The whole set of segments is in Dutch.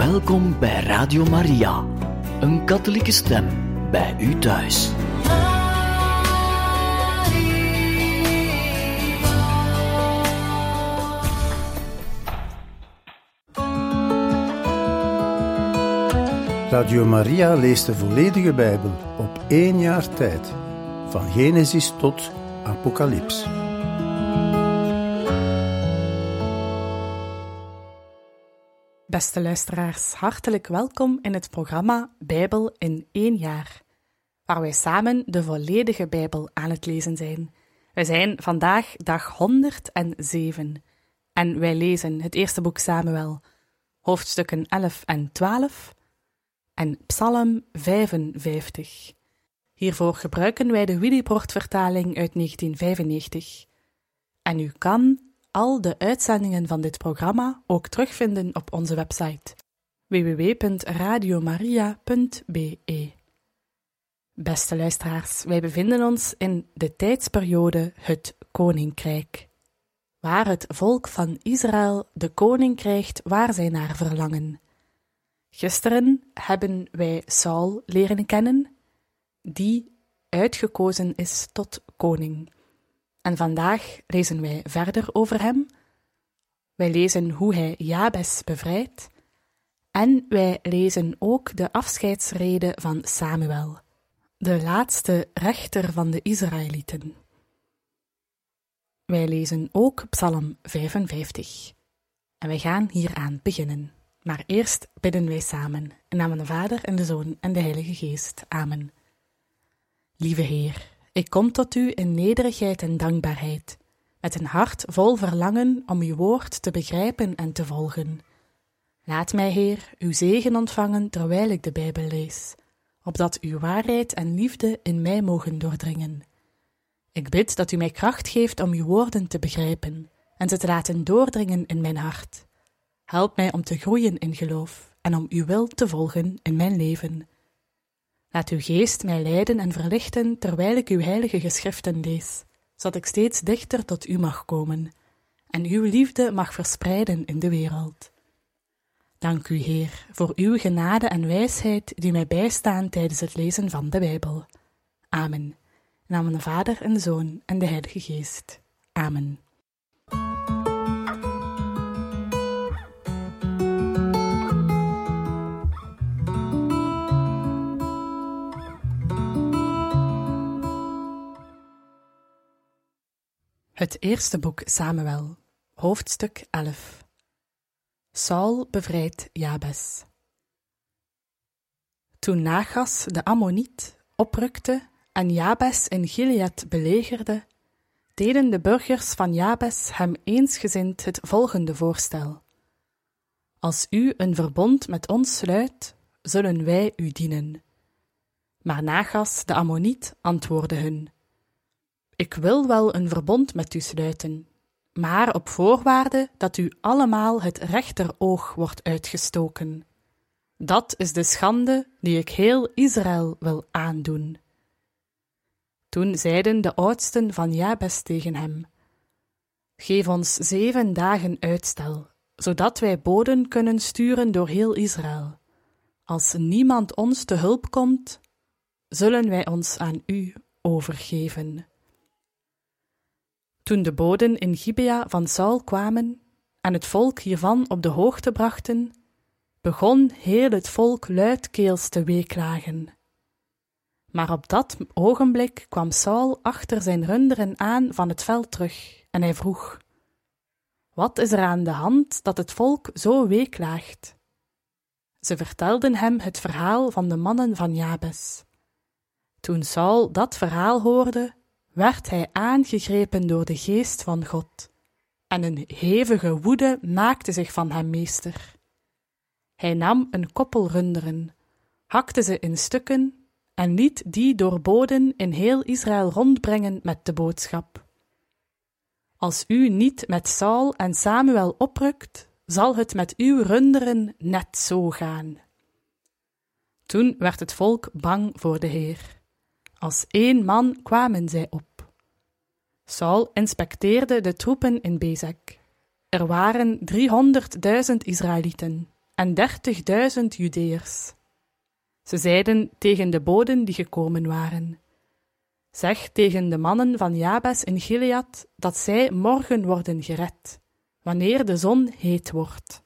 Welkom bij Radio Maria, een katholieke stem bij u thuis. Radio Maria leest de volledige Bijbel op 1 jaar tijd, van Genesis tot Apocalyps. Beste luisteraars, hartelijk welkom in het programma Bijbel in 1 jaar, waar wij samen de volledige Bijbel aan het lezen zijn. We zijn vandaag dag 107 en wij lezen het eerste boek Samuel, hoofdstukken 11 en 12 en Psalm 55. Hiervoor gebruiken wij de Willibrord-vertaling uit 1995. En u kan al de uitzendingen van dit programma ook terugvinden op onze website www.radiomaria.be. Beste luisteraars, wij bevinden ons in de tijdsperiode het Koninkrijk, waar het volk van Israël de koning krijgt waar zij naar verlangen. Gisteren hebben wij Saul leren kennen, die uitgekozen is tot koning. En vandaag lezen wij verder over hem. Wij lezen hoe hij Jabes bevrijdt. En wij lezen ook de afscheidsrede van Samuel, de laatste rechter van de Israëlieten. Wij lezen ook Psalm 55. En wij gaan hieraan beginnen. Maar eerst bidden wij samen, in naam van de Vader en de Zoon en de Heilige Geest. Amen. Lieve Heer, ik kom tot u in nederigheid en dankbaarheid, met een hart vol verlangen om uw woord te begrijpen en te volgen. Laat mij, Heer, uw zegen ontvangen terwijl ik de Bijbel lees, opdat uw waarheid en liefde in mij mogen doordringen. Ik bid dat u mij kracht geeft om uw woorden te begrijpen en ze te laten doordringen in mijn hart. Help mij om te groeien in geloof en om uw wil te volgen in mijn leven. Laat uw geest mij leiden en verlichten terwijl ik uw heilige geschriften lees, zodat ik steeds dichter tot u mag komen en uw liefde mag verspreiden in de wereld. Dank u, Heer, voor uw genade en wijsheid die mij bijstaan tijdens het lezen van de Bijbel. Amen. In naam van de Vader en de Zoon en de Heilige Geest. Amen. Het eerste boek Samuel, hoofdstuk 11. Saul bevrijdt Jabes. Toen Nagas de Ammoniet oprukte en Jabes in Gilead belegerde, deden de burgers van Jabes hem eensgezind het volgende voorstel: Als u een verbond met ons sluit, zullen wij u dienen. Maar Nagas de Ammoniet antwoordde hun: Ik wil wel een verbond met u sluiten, maar op voorwaarde dat u allemaal het rechteroog wordt uitgestoken. Dat is de schande die ik heel Israël wil aandoen. Toen zeiden de oudsten van Jabes tegen hem: Geef ons 7 dagen uitstel, zodat wij boden kunnen sturen door heel Israël. Als niemand ons te hulp komt, zullen wij ons aan u overgeven. Toen de boden in Gibea van Saul kwamen en het volk hiervan op de hoogte brachten, begon heel het volk luidkeels te weeklagen. Maar op dat ogenblik kwam Saul achter zijn runderen aan van het veld terug en hij vroeg: Wat is er aan de hand dat het volk zo weeklaagt? Ze vertelden hem het verhaal van de mannen van Jabes. Toen Saul dat verhaal hoorde, werd hij aangegrepen door de geest van God, en een hevige woede maakte zich van hem meester. Hij nam een koppel runderen, hakte ze in stukken en liet die door boden in heel Israël rondbrengen met de boodschap: Als u niet met Saul en Samuel oprukt, zal het met uw runderen net zo gaan. Toen werd het volk bang voor de Heer. Als 1 man kwamen zij op. Saul inspecteerde de troepen in Bezek. Er waren 300.000 Israëlieten en 30.000 Judeërs. Ze zeiden tegen de boden die gekomen waren: zeg tegen de mannen van Jabes in Gilead dat zij morgen worden gered, wanneer de zon heet wordt.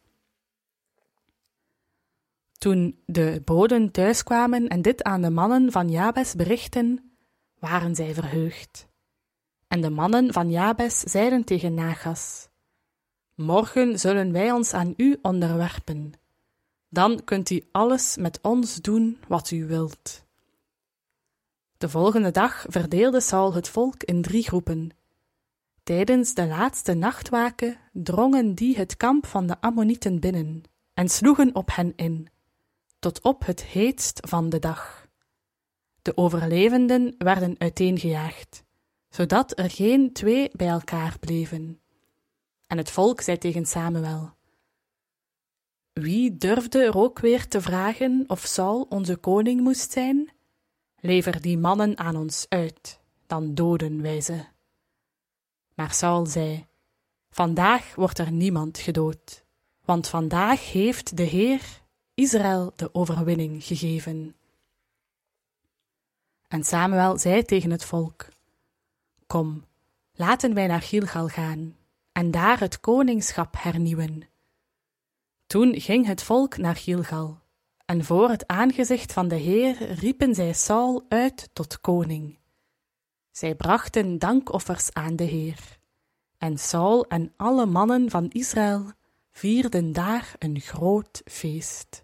Toen de boden thuiskwamen en dit aan de mannen van Jabes berichtten, waren zij verheugd. En de mannen van Jabes zeiden tegen Nagas: morgen zullen wij ons aan u onderwerpen. Dan kunt u alles met ons doen wat u wilt. De volgende dag verdeelde Saul het volk in 3 groepen. Tijdens de laatste nachtwaken drongen die het kamp van de Ammonieten binnen en sloegen op hen in, tot op het heetst van de dag. De overlevenden werden uiteengejaagd, zodat er geen 2 bij elkaar bleven. En het volk zei tegen Samuel: wie durfde er ook weer te vragen of Saul onze koning moest zijn? Lever die mannen aan ons uit, dan doden wij ze. Maar Saul zei: vandaag wordt er niemand gedood, want vandaag heeft de Heer Israël de overwinning gegeven. En Samuel zei tegen het volk: kom, laten wij naar Gilgal gaan en daar het koningschap hernieuwen. Toen ging het volk naar Gilgal, en voor het aangezicht van de Heer riepen zij Saul uit tot koning. Zij brachten dankoffers aan de Heer, en Saul en alle mannen van Israël vierden daar een groot feest.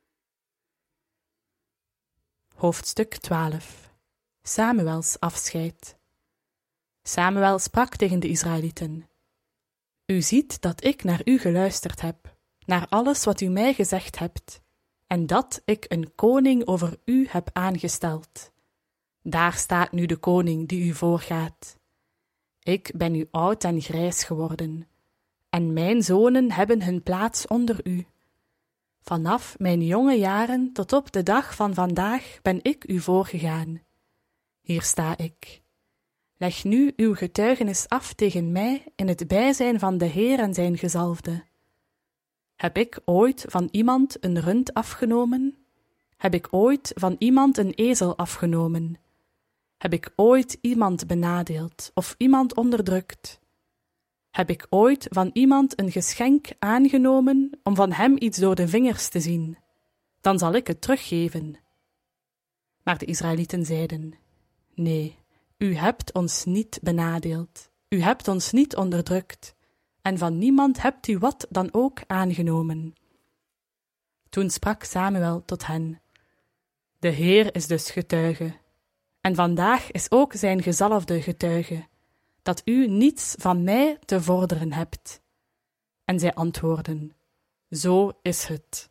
Hoofdstuk 12. Samuels afscheid. Samuel sprak tegen de Israëlieten: u ziet dat ik naar u geluisterd heb, naar alles wat u mij gezegd hebt, en dat ik een koning over u heb aangesteld. Daar staat nu de koning die u voorgaat. Ik ben nu oud en grijs geworden, en mijn zonen hebben hun plaats onder u. Vanaf mijn jonge jaren tot op de dag van vandaag ben ik u voorgegaan. Hier sta ik. Leg nu uw getuigenis af tegen mij in het bijzijn van de Heer en zijn gezalfde. Heb ik ooit van iemand een rund afgenomen? Heb ik ooit van iemand een ezel afgenomen? Heb ik ooit iemand benadeeld of iemand onderdrukt? Heb ik ooit van iemand een geschenk aangenomen om van hem iets door de vingers te zien? Dan zal ik het teruggeven. Maar de Israëlieten zeiden: nee, u hebt ons niet benadeeld, u hebt ons niet onderdrukt, en van niemand hebt u wat dan ook aangenomen. Toen sprak Samuel tot hen: de Heer is dus getuige, en vandaag is ook zijn gezalfde getuige, dat u niets van mij te vorderen hebt. En zij antwoordden: zo is het.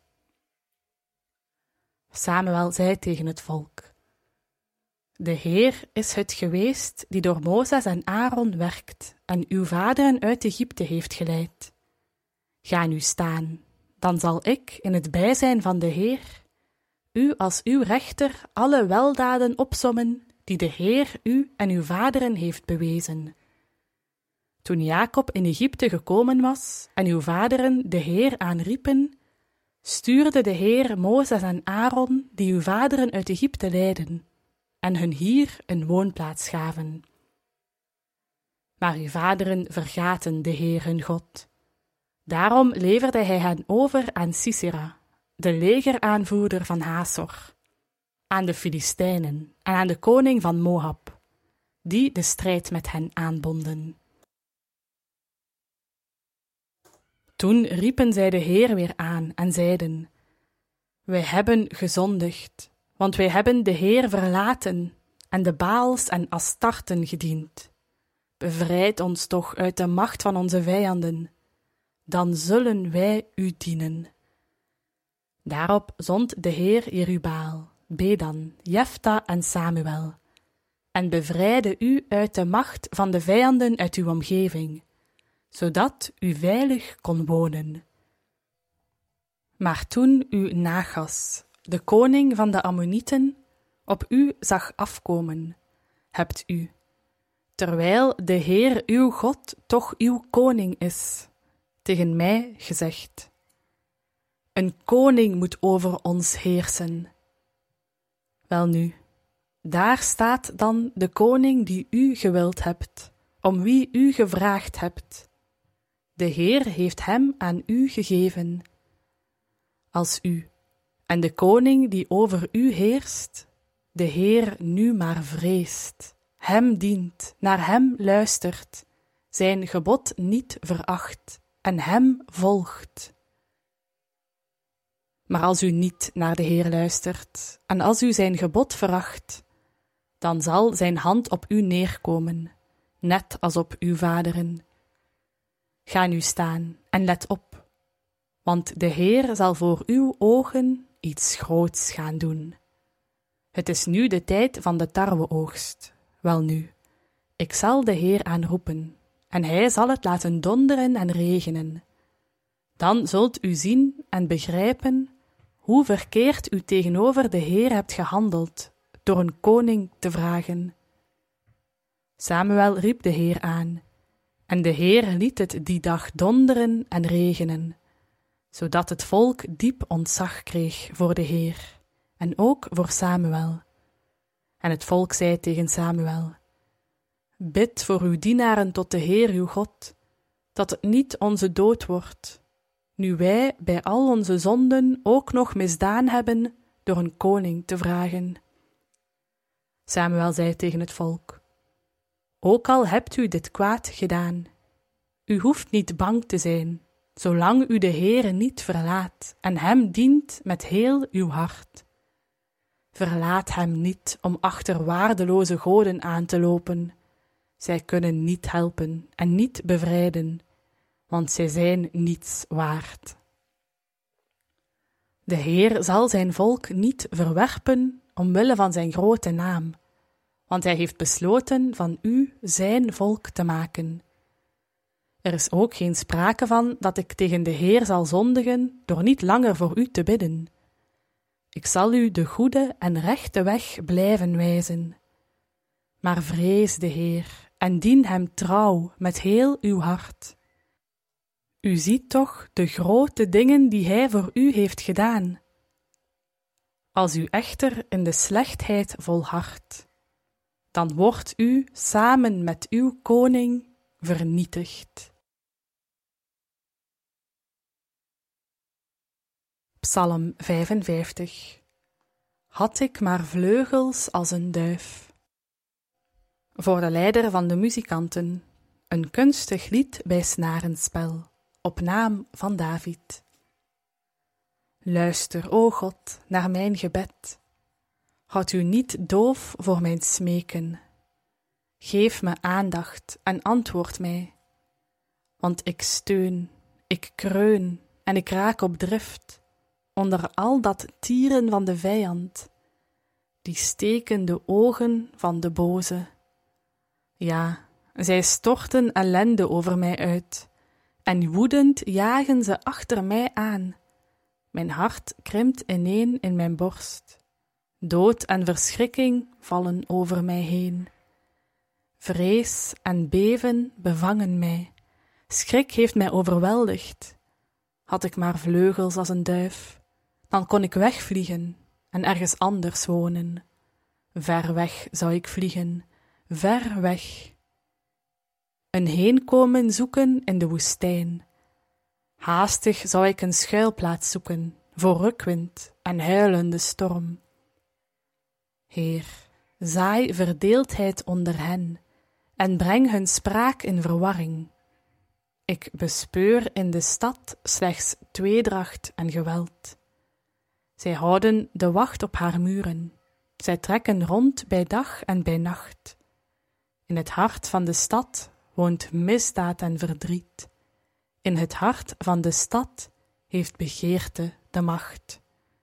Samuel zei tegen het volk: de Heer is het geweest die door Mozes en Aaron werkt en uw vaderen uit Egypte heeft geleid. Ga nu staan, dan zal ik in het bijzijn van de Heer u als uw rechter alle weldaden opsommen die de Heer u en uw vaderen heeft bewezen. Toen Jacob in Egypte gekomen was en uw vaderen de Heer aanriepen, stuurde de Heer Mozes en Aaron die uw vaderen uit Egypte leidden en hun hier een woonplaats gaven. Maar uw vaderen vergaten de Heer hun God. Daarom leverde hij hen over aan Sisera, de legeraanvoerder van Hasor, aan de Filistijnen en aan de koning van Moab, die de strijd met hen aanbonden. Toen riepen zij de Heer weer aan en zeiden: wij hebben gezondigd, want wij hebben de Heer verlaten en de Baals en Astarten gediend. Bevrijd ons toch uit de macht van onze vijanden, dan zullen wij u dienen. Daarop zond de Heer Jerubaal, Bedan, Jefta en Samuel, en bevrijdde u uit de macht van de vijanden uit uw omgeving, zodat u veilig kon wonen. Maar toen u Nagas, de koning van de Ammonieten, op u zag afkomen, hebt u, terwijl de Heer uw God toch uw koning is, tegen mij gezegd: Een koning moet over ons heersen. Welnu, daar staat dan de koning die u gewild hebt, om wie u gevraagd hebt. De Heer heeft hem aan u gegeven. Als u en de koning die over u heerst, de Heer nu maar vreest, hem dient, naar hem luistert, zijn gebod niet veracht en hem volgt. Maar als u niet naar de Heer luistert en als u zijn gebod veracht, dan zal zijn hand op u neerkomen, net als op uw vaderen. Ga nu staan en let op, want de Heer zal voor uw ogen iets groots gaan doen. Het is nu de tijd van de tarweoogst. Welnu, ik zal de Heer aanroepen, en hij zal het laten donderen en regenen. Dan zult u zien en begrijpen hoe verkeerd u tegenover de Heer hebt gehandeld, door een koning te vragen. Samuel riep de Heer aan, en de Heer liet het die dag donderen en regenen, zodat het volk diep ontzag kreeg voor de Heer, en ook voor Samuel. En het volk zei tegen Samuel: Bid voor uw dienaren tot de Heer uw God, dat het niet onze dood wordt, nu wij bij al onze zonden ook nog misdaan hebben door een koning te vragen. Samuel zei tegen het volk: Ook al hebt u dit kwaad gedaan, u hoeft niet bang te zijn, zolang u de Heere niet verlaat en hem dient met heel uw hart. Verlaat hem niet om achter waardeloze goden aan te lopen. Zij kunnen niet helpen en niet bevrijden, want zij zijn niets waard. De Heer zal zijn volk niet verwerpen omwille van zijn grote naam, want hij heeft besloten van u zijn volk te maken. Er is ook geen sprake van dat ik tegen de Heer zal zondigen door niet langer voor u te bidden. Ik zal u de goede en rechte weg blijven wijzen. Maar vrees de Heer en dien hem trouw met heel uw hart. U ziet toch de grote dingen die hij voor u heeft gedaan. Als u echter in de slechtheid volhardt, dan wordt u samen met uw koning vernietigd. Psalm 55. Had ik maar vleugels als een duif. Voor de leider van de muzikanten, een kunstig lied bij snarenspel, op naam van David. Luister, o God, naar mijn gebed. Houd u niet doof voor mijn smeken. Geef me aandacht en antwoord mij. Want ik steun, ik kreun en ik raak op drift onder al dat tieren van de vijand, die steken de ogen van de boze. Ja, zij storten ellende over mij uit, en woedend jagen ze achter mij aan. Mijn hart krimpt ineen in mijn borst. Dood en verschrikking vallen over mij heen. Vrees en beven bevangen mij. Schrik heeft mij overweldigd. Had ik maar vleugels als een duif, dan kon ik wegvliegen en ergens anders wonen. Ver weg zou ik vliegen, ver weg. Een heenkomen zoeken in de woestijn. Haastig zou ik een schuilplaats zoeken voor rukwind en huilende storm. Heer, zaai verdeeldheid onder hen en breng hun spraak in verwarring. Ik bespeur in de stad slechts tweedracht en geweld. Zij houden de wacht op haar muren. Zij trekken rond bij dag en bij nacht. In het hart van de stad woont misdaad en verdriet. In het hart van de stad heeft begeerte de macht.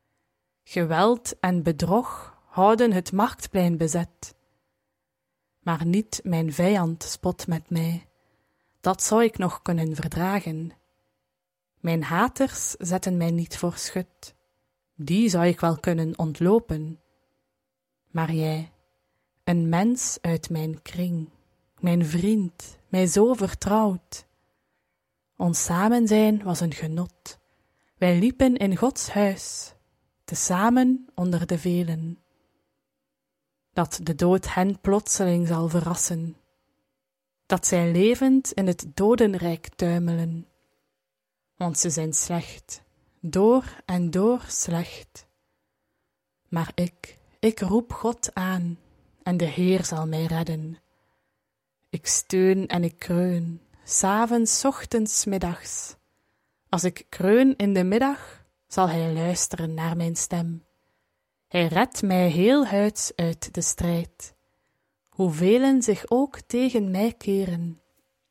Geweld en bedrog houden het marktplein bezet. Maar niet mijn vijand spot met mij. Dat zou ik nog kunnen verdragen. Mijn haters zetten mij niet voor schut. Die zou ik wel kunnen ontlopen. Maar jij, een mens uit mijn kring, mijn vriend, mij zo vertrouwd. Ons samen zijn was een genot. Wij liepen in Gods huis, tezamen onder de velen. Dat de dood hen plotseling zal verrassen, dat zij levend in het dodenrijk tuimelen, want ze zijn slecht, door en door slecht. Maar ik roep God aan, en de Heer zal mij redden. Ik steun en ik kreun, 's avonds, 's ochtends, 's middags. Als ik kreun in de middag, zal Hij luisteren naar mijn stem. Hij redt mij heel huids uit de strijd, hoevelen zich ook tegen mij keren.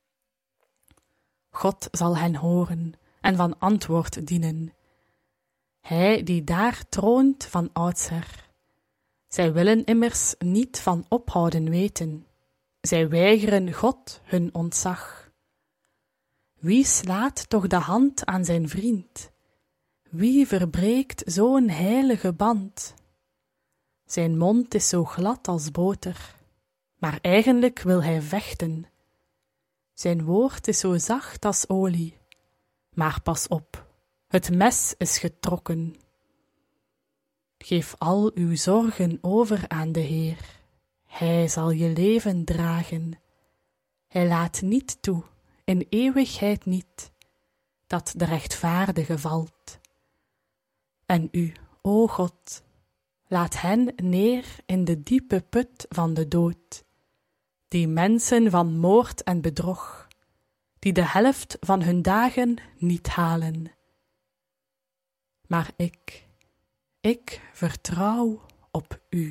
God zal hen horen en van antwoord dienen. Hij die daar troont van oudsher. Zij willen immers niet van ophouden weten. Zij weigeren God hun ontzag. Wie slaat toch de hand aan zijn vriend? Wie verbreekt zo'n heilige band? Zijn mond is zo glad als boter, maar eigenlijk wil hij vechten. Zijn woord is zo zacht als olie, maar pas op, het mes is getrokken. Geef al uw zorgen over aan de Heer, Hij zal je leven dragen. Hij laat niet toe, in eeuwigheid niet, dat de rechtvaardige valt. En u, o God, laat hen neer in de diepe put van de dood, die mensen van moord en bedrog, die de helft van hun dagen niet halen. Maar ik vertrouw op u.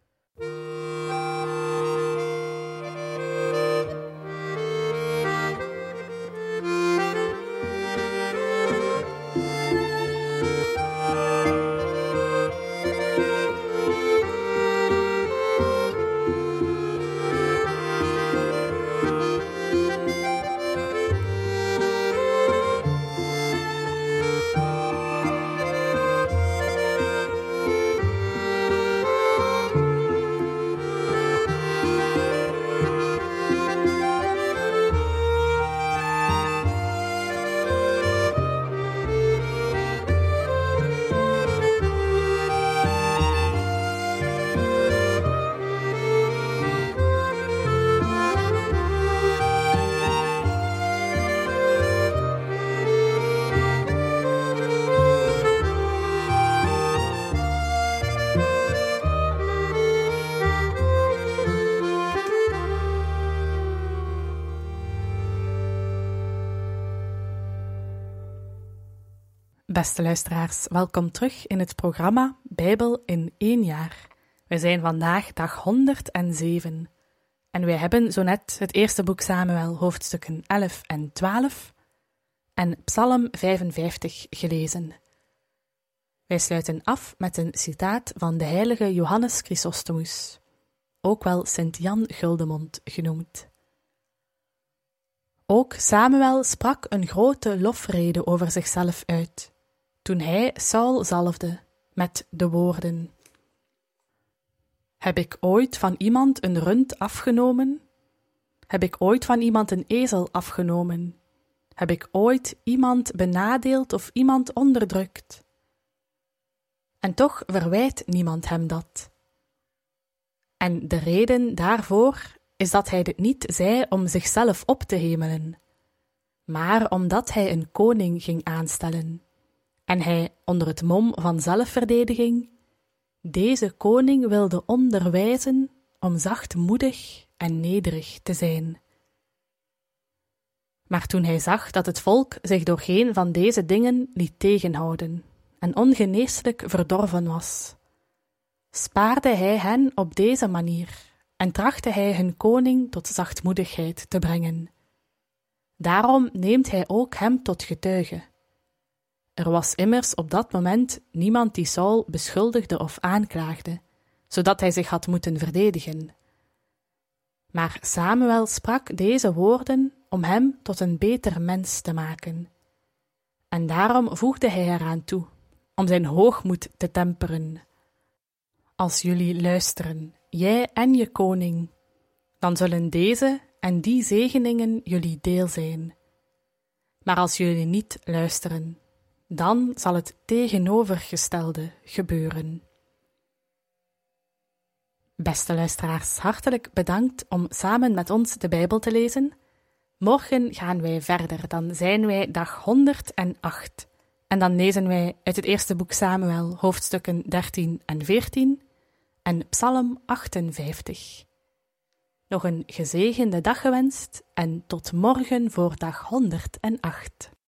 Beste luisteraars, welkom terug in het programma Bijbel in 1 jaar. We zijn vandaag dag 107 en wij hebben zo net het eerste boek Samuel, hoofdstukken 11 en 12 en Psalm 55 gelezen. Wij sluiten af met een citaat van de heilige Johannes Chrysostomus, ook wel Sint Jan Guldemond genoemd. Ook Samuel sprak een grote lofrede over zichzelf uit, toen hij Saul zalfde met de woorden: Heb ik ooit van iemand een rund afgenomen? Heb ik ooit van iemand een ezel afgenomen? Heb ik ooit iemand benadeeld of iemand onderdrukt? En toch verwijt niemand hem dat. En de reden daarvoor is dat hij dit niet zei om zichzelf op te hemelen, maar omdat hij een koning ging aanstellen, en hij onder het mom van zelfverdediging deze koning wilde onderwijzen om zachtmoedig en nederig te zijn. Maar toen hij zag dat het volk zich door geen van deze dingen liet tegenhouden en ongeneeslijk verdorven was, spaarde hij hen op deze manier en trachtte hij hun koning tot zachtmoedigheid te brengen. Daarom neemt hij ook hem tot getuige. Er was immers op dat moment niemand die Saul beschuldigde of aanklaagde, zodat hij zich had moeten verdedigen. Maar Samuel sprak deze woorden om hem tot een beter mens te maken. En daarom voegde hij eraan toe, om zijn hoogmoed te temperen. Als jullie luisteren, jij en je koning, dan zullen deze en die zegeningen jullie deel zijn. Maar als jullie niet luisteren, Dan zal het tegenovergestelde gebeuren. Beste luisteraars, hartelijk bedankt om samen met ons de Bijbel te lezen. Morgen gaan wij verder, dan zijn wij dag 108. En dan lezen wij uit het eerste boek Samuel, hoofdstukken 13 en 14 en Psalm 58. Nog een gezegende dag gewenst en tot morgen voor dag 108.